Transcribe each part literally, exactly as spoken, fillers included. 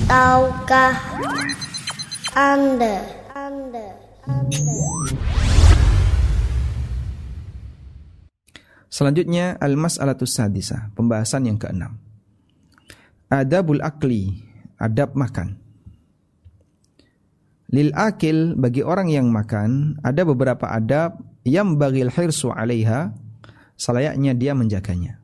Tahukah Anda? Anda, Anda. Selanjutnya al-mas'alatus sadisah, pembahasan yang keenam. Adabul akli, adab makan. Lil akil, bagi orang yang makan, ada beberapa adab yang bagil hirsu 'alaiha, selayaknya dia menjaganya.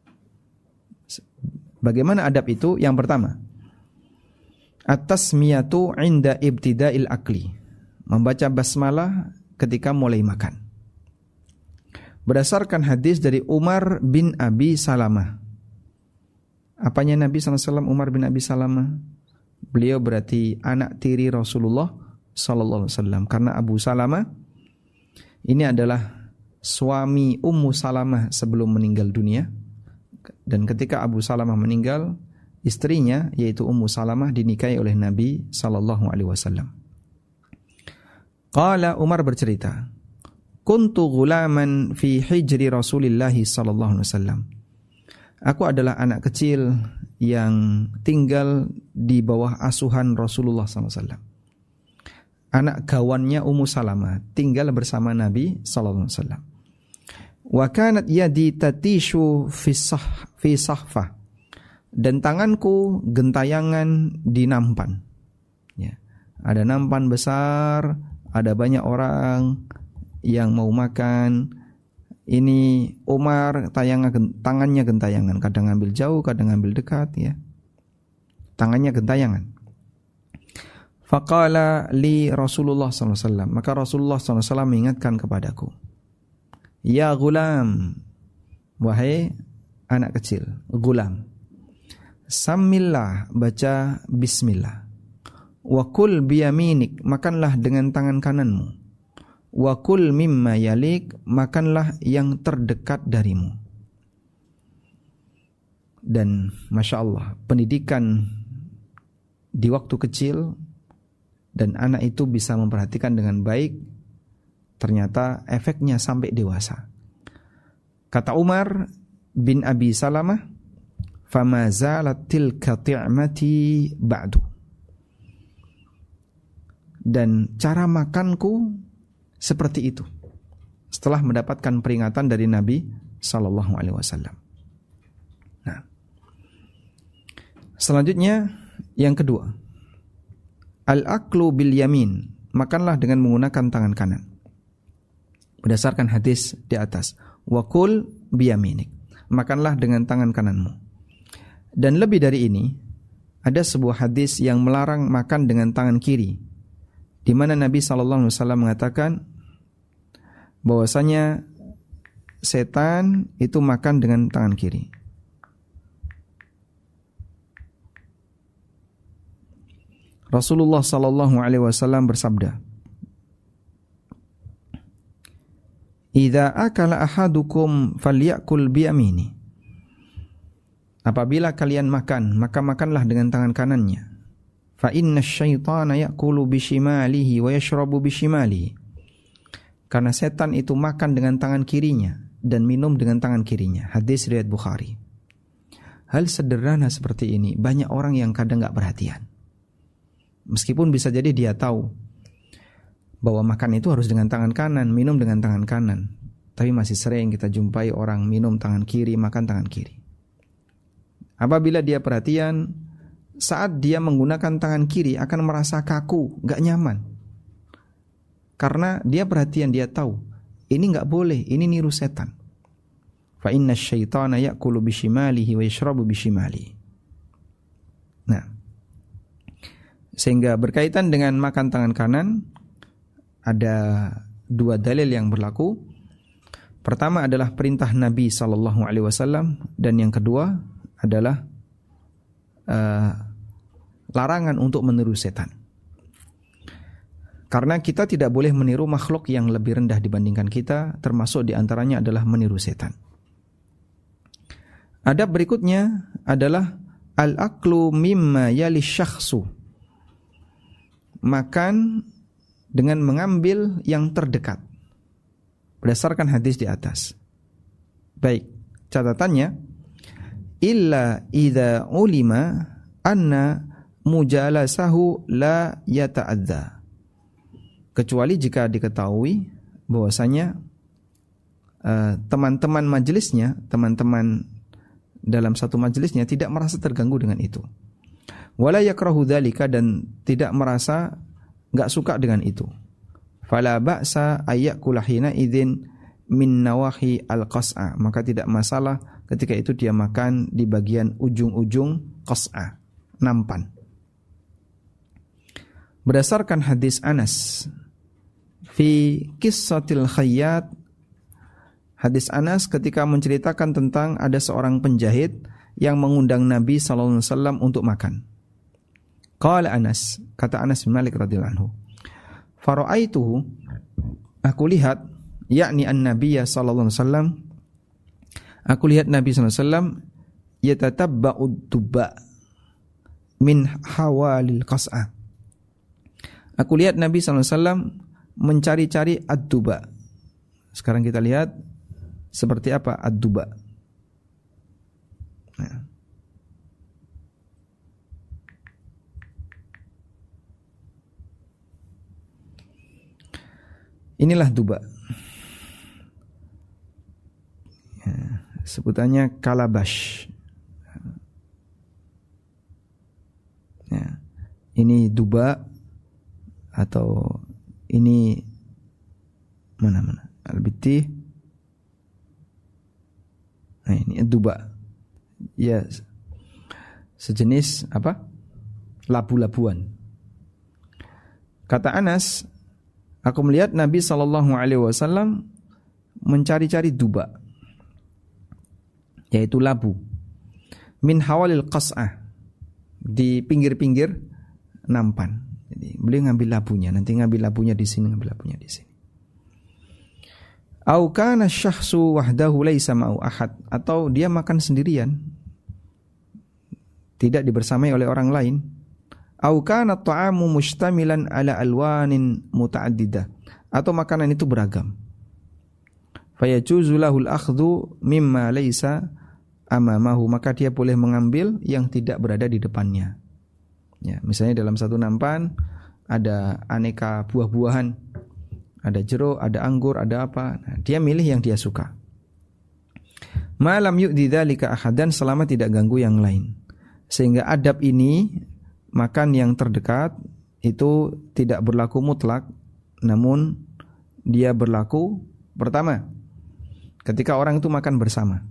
Bagaimana adab itu? Yang pertama, at-tasmiyatu 'inda ibtida'il akli, membaca basmalah ketika mulai makan. Berdasarkan hadis dari Umar bin Abi Salamah. Apanya Nabi sallallahu alaihi wasallam Umar bin Abi Salamah? Beliau berarti anak tiri Rasulullah sallallahu alaihi wasallam, karena Abu Salamah ini adalah suami Ummu Salamah sebelum meninggal dunia. Dan ketika Abu Salamah meninggal, istrinya yaitu Ummu Salamah dinikahi oleh Nabi sallallahu alaihi wasallam. Qala, Umar bercerita, kuntu ghulaman fi hijri Rasulillah sallallahu alaihi wasallam. Aku adalah anak kecil yang tinggal di bawah asuhan Rasulullah sallallahu alaihi wasallam. Anak gawannya Ummu Salamah tinggal bersama Nabi sallallahu alaihi wasallam. Wa kanat yadi tatishu fi sah fi sahfah, dan tanganku gentayangan di nampan. Ya. Ada nampan besar, ada banyak orang yang mau makan. Ini Umar tayangan, tangannya gentayangan, kadang ngambil jauh, kadang ngambil dekat, ya. Tangannya gentayangan. Faqala li Rasulullah sallallahu alaihi wasallam, maka Rasulullah sallallahu alaihi wasallam mengingatkan kepadaku, ya gulam, wahai anak kecil, gulam, samillah, baca bismillah, wa kul biyaminik, makanlah dengan tangan kananmu, wa kul mimma yalik, makanlah yang terdekat darimu. Dan Masya Allah, pendidikan di waktu kecil dan anak itu bisa memperhatikan dengan baik, ternyata efeknya sampai dewasa. Kata Umar bin Abi Salamah, fama zalat tilka ti'mati ba'du, dan cara makanku seperti itu setelah mendapatkan peringatan dari Nabi sallallahu alaihi wasallam. Nah, selanjutnya yang kedua, al-aklu bil yamin, makanlah dengan menggunakan tangan kanan. Berdasarkan hadis di atas, wa kul biyaminik, makanlah dengan tangan kananmu. Dan lebih dari ini, ada sebuah hadis yang melarang makan dengan tangan kiri, di mana Nabi sallallahu alaihi wasallam mengatakan bahwasanya setan itu makan dengan tangan kiri. Rasulullah sallallahu alaihi wasallam bersabda, idza akala ahadukum falyakul biyamini, apabila kalian makan, maka makanlah dengan tangan kanannya. Fa innasyaitana ya'kulu bishimalihi wa yashrabu bishimalihi, karena setan itu makan dengan tangan kirinya dan minum dengan tangan kirinya. Hadis riwayat Bukhari. Hal sederhana seperti ini banyak orang yang kadang gak perhatian. Meskipun bisa jadi dia tahu bahwa makan itu harus dengan tangan kanan, minum dengan tangan kanan, tapi masih sering kita jumpai orang minum tangan kiri, makan tangan kiri. Apabila dia perhatian, saat dia menggunakan tangan kiri akan merasa kaku, gak nyaman. Karena dia perhatian, dia tahu ini enggak boleh, ini niru setan. Fa inna syaitana ya'kulu bishimalihi wa yashrabu bishimalihi. Nah, sehingga berkaitan dengan makan tangan kanan, ada dua dalil yang berlaku. Pertama adalah perintah Nabi sallallahu alaihi wasallam, dan yang kedua adalah uh, larangan untuk meniru setan. Karena kita tidak boleh meniru makhluk yang lebih rendah dibandingkan kita, termasuk diantaranya adalah meniru setan. Adab berikutnya adalah al-aklu mimma yali syakhsu, makan dengan mengambil yang terdekat, berdasarkan hadis di atas. Baik, catatannya, illa idza ulima anna mujalasahu la yata'adza. Kecuali jika diketahui bahwasanya uh, teman-teman majelisnya, teman-teman dalam satu majelisnya tidak merasa terganggu dengan itu. Wala yakrahu dzalika, dan tidak merasa enggak suka dengan itu. Fala ba'sa ayyakula hina idzin min nawahi al-qas'a, maka tidak masalah ketika itu dia makan di bagian ujung-ujung qas'a, nampan. Berdasarkan hadis Anas fi qissatil khayyat, hadis Anas ketika menceritakan tentang ada seorang penjahit yang mengundang Nabi sallallahu alaihi wasallam untuk makan. Qala Anas, kata Anas bin Malik radhiyallahu anhu, fara'aituhu, aku lihat, yakni an-nabiyya sallallahu alaihi wasallam, aku lihat Nabi sallallahu alaihi wasallam yatatabba'ud duba min hawalil qas'ah. Aku lihat Nabi sallallahu alaihi wasallam mencari-cari ad-duba. Sekarang kita lihat seperti apa ad-duba. Nah. Inilah duba. Ya, sebutannya kalabash. Ya, ini duba atau ini mana-mana al-bitti. Nah, ini duba. Ya, sejenis apa? Labu-labuan. Kata Anas, aku melihat Nabi sallallahu alaihi wasallam mencari-cari duba, yaitu labu, min hawalil qas'ah, di pinggir-pinggir nampan. Jadi beliau ngambil labunya, nanti ngambil labunya di sini, ngambil labunya di sini. Au kana syakhsu wahdahu laisa ma'u ahad, atau dia makan sendirian, tidak dibersamai oleh orang lain. Au kana ta'amu mustamilan ala alwanin muta'addidah, atau makanan itu beragam. Fayajuzu lahul akhdhu mimma laisa amamahu, maka dia boleh mengambil yang tidak berada di depannya. Ya, misalnya dalam satu nampan ada aneka buah-buahan, ada jeruk, ada anggur, ada apa. Nah, dia milih yang dia suka. Malam yu'di dzalika ahadan, selama tidak ganggu yang lain. Sehingga adab ini, makan yang terdekat itu tidak berlaku mutlak, namun dia berlaku pertama ketika orang itu makan bersama.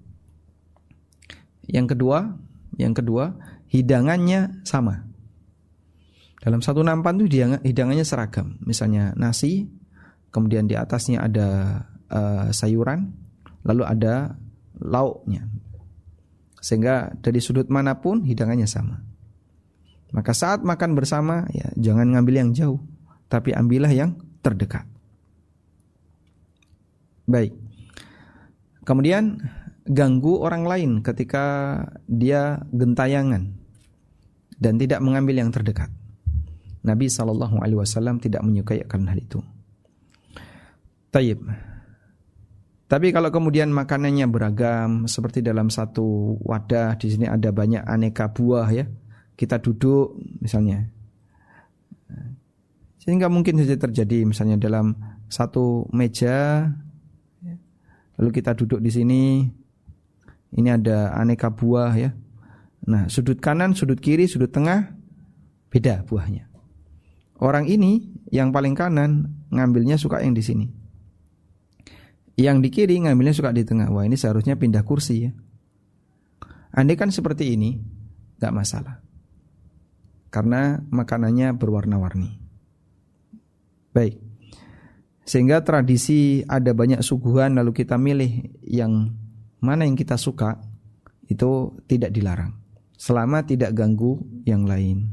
Yang kedua, yang kedua hidangannya sama. Dalam satu nampan itu hidangannya seragam. Misalnya nasi, kemudian di atasnya ada uh, sayuran, lalu ada lauknya. Sehingga dari sudut manapun hidangannya sama. Maka saat makan bersama, ya jangan ngambil yang jauh, tapi ambillah yang terdekat. Baik. Kemudian ganggu orang lain ketika dia gentayangan dan tidak mengambil yang terdekat. Nabi sallallahu alaihi wasallam tidak menyukai akan hal itu. Taib. Tapi kalau kemudian makanannya beragam, seperti dalam satu wadah, di sini ada banyak aneka buah ya. Kita duduk misalnya, sehingga mungkin saja terjadi misalnya dalam satu meja, lalu kita duduk di sini, ini ada aneka buah ya. Nah, sudut kanan, sudut kiri, sudut tengah beda buahnya. Orang ini yang paling kanan ngambilnya suka yang di sini, yang di kiri ngambilnya suka di tengah. Wah, ini seharusnya pindah kursi ya. Andai kan seperti ini, gak masalah, karena makanannya berwarna-warni. Baik. Sehingga tradisi ada banyak suguhan lalu kita milih yang mana yang kita suka, itu tidak dilarang selama tidak ganggu yang lain.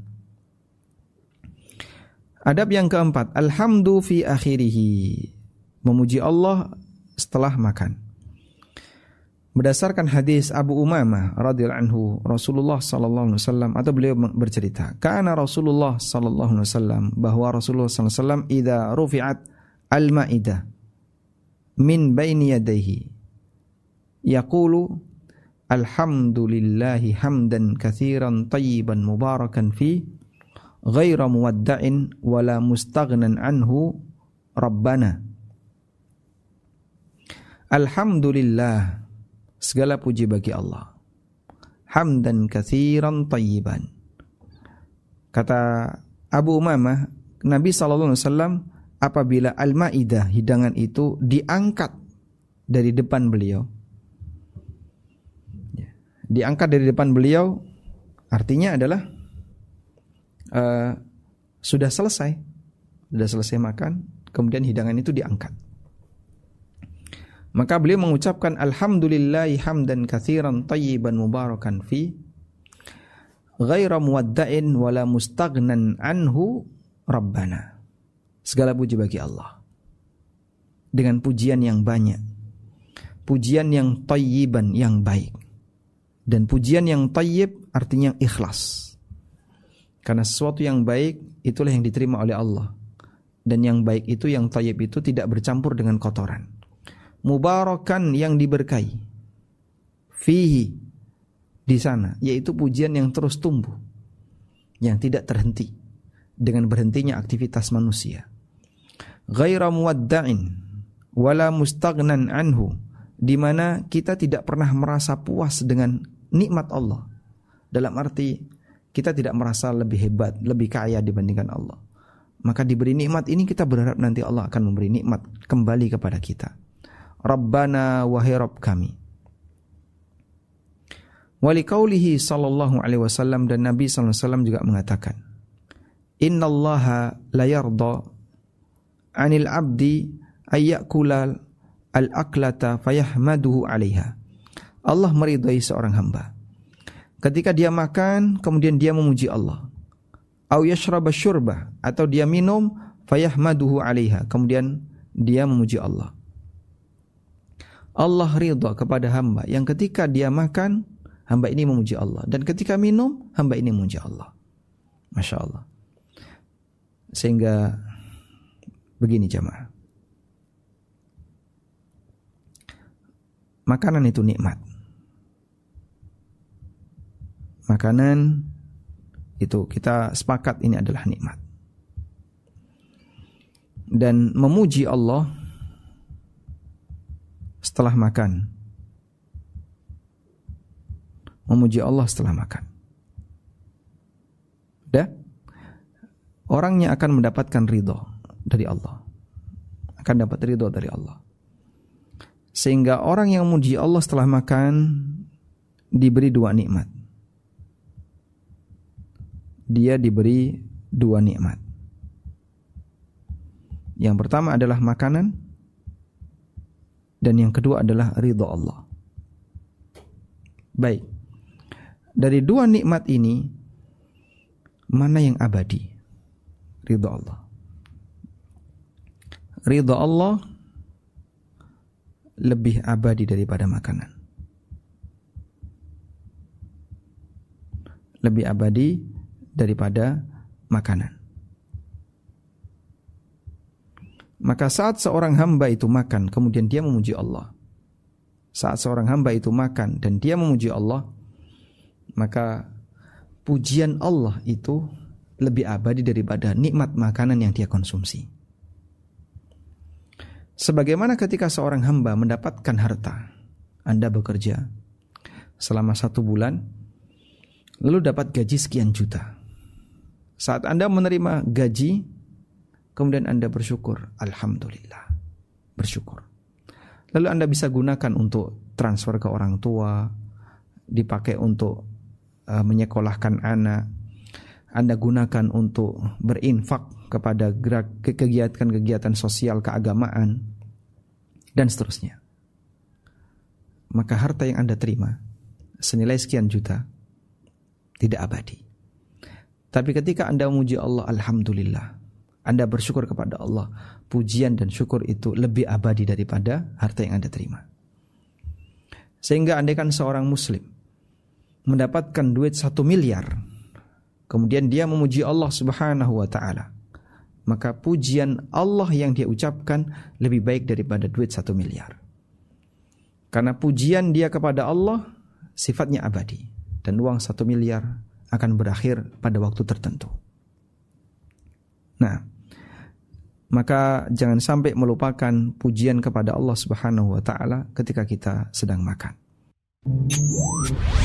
Adab yang keempat, alhamdu fi akhirihi, memuji Allah setelah makan. Berdasarkan hadis Abu Umamah radhiyallahu anhu, Rasulullah sallallahu alaihi wasallam, atau beliau bercerita, kana Rasulullah sallallahu alaihi wasallam, bahwa Rasulullah sallallahu alaihi wasallam idza rufi'at al-ma'idah min baini yadayhi yaqulu alhamdulillahi hamdan katsiran tayyiban mubarakan fi ghaira muwadda'in wala mustaghnan anhu rabbana. Alhamdulillah, segala puji bagi Allah. Hamdan katsiran tayyiban. Kata Abu Umamah, Nabi sallallahu alaihi wasallam apabila Al-Maidah, hidangan itu diangkat dari depan beliau. Diangkat dari depan beliau artinya adalah uh, sudah selesai. Sudah selesai makan, kemudian hidangan itu diangkat. Maka beliau mengucapkan alhamdulillahi hamdan katsiran tayyiban mubarakan fi ghaira muwadda'in wala mustaghnan anhu rabbana. Segala puji bagi Allah dengan pujian yang banyak, pujian yang tayyiban, yang baik. Dan pujian yang tayyib artinya ikhlas. Karena sesuatu yang baik itulah yang diterima oleh Allah. Dan yang baik itu, yang tayyib itu tidak bercampur dengan kotoran. Mubarakan, yang diberkahi. Fihi, di sana, yaitu pujian yang terus tumbuh, yang tidak terhenti dengan berhentinya aktivitas manusia. Ghaira muwadda'in wala mustaghnan anhu, di mana kita tidak pernah merasa puas dengan nikmat Allah. Dalam arti kita tidak merasa lebih hebat, lebih kaya dibandingkan Allah. Maka diberi nikmat ini kita berharap nanti Allah akan memberi nikmat kembali kepada kita. Rabbana wahai Rabb kami. Wali qaulihi sallallahu alaihi wasallam, dan Nabi sallallahu alaihi wasallam juga mengatakan, innallaha la yarda 'anil 'abdi ayyakula al-aklata fayahmaduhu 'alaiha. Allah meridai seorang hamba ketika dia makan kemudian dia memuji Allah. Au yashraba syurbah, atau dia minum fayahmaduhu 'alaiha, kemudian dia memuji Allah. Allah ridha kepada hamba yang ketika dia makan, hamba ini memuji Allah, dan ketika minum, hamba ini memuji Allah. Masya Allah. Sehingga begini jamaah, makanan itu nikmat. Makanan itu kita sepakat ini adalah nikmat. Dan memuji Allah setelah makan, memuji Allah setelah makan, dah, orangnya akan mendapatkan ridho dari Allah, akan dapat ridho dari Allah. Sehingga orang yang memuji Allah setelah makan diberi dua nikmat. Dia diberi dua nikmat. Yang pertama adalah makanan, dan yang kedua adalah ridha Allah. Baik, dari dua nikmat ini mana yang abadi? Ridha Allah. Ridha Allah lebih abadi daripada makanan. Lebih abadi daripada makanan. Maka saat seorang hamba itu makan kemudian dia memuji Allah, saat seorang hamba itu makan dan dia memuji Allah, maka pujian Allah itu lebih abadi daripada nikmat makanan yang dia konsumsi. Sebagaimana ketika seorang hamba mendapatkan harta, Anda bekerja selama satu bulan, lalu dapat gaji sekian juta. Saat Anda menerima gaji, kemudian Anda bersyukur, alhamdulillah, bersyukur. Lalu Anda bisa gunakan untuk transfer ke orang tua, dipakai untuk uh, menyekolahkan anak, Anda gunakan untuk berinfak kepada gerak, kegiatan-kegiatan sosial keagamaan, dan seterusnya. Maka harta yang Anda terima senilai sekian juta tidak abadi. Tapi ketika Anda memuji Allah, alhamdulillah, Anda bersyukur kepada Allah, pujian dan syukur itu lebih abadi daripada harta yang Anda terima. Sehingga andaikan seorang muslim mendapatkan duit satu miliar, kemudian dia memuji Allah subhanahu wa ta'ala, maka pujian Allah yang dia ucapkan lebih baik daripada duit satu miliar. Karena pujian dia kepada Allah sifatnya abadi dan uang satu miliar akan berakhir pada waktu tertentu. Nah, maka jangan sampai melupakan pujian kepada Allah Subhanahu wa taala ketika kita sedang makan.